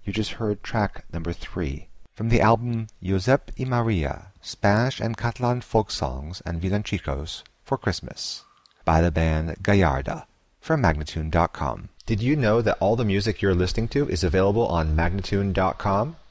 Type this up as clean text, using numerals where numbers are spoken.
You just heard track number 3 from the album Josep y Maria, Spanish and Catalan Folk Songs and Villancicos for Christmas by the band Gallarda from Magnatune.com. Did you know that all the music you're listening to is available on Magnatune.com?